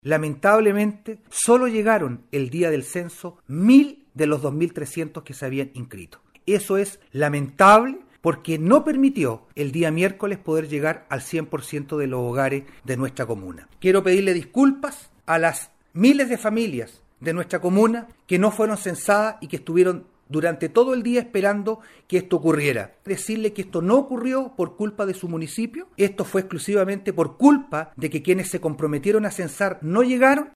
Lamentablemente, solo llegaron el día del censo 1.000 de los 2.300 que se habían inscrito. Eso es lamentable porque no permitió el día miércoles poder llegar al 100% de los hogares de nuestra comuna. Quiero pedirle disculpas a las miles de familias de nuestra comuna que no fueron censadas y que estuvieron durante todo el día esperando que esto ocurriera. Decirle que esto no ocurrió por culpa de su municipio, esto fue exclusivamente por culpa de que quienes se comprometieron a censar no llegaron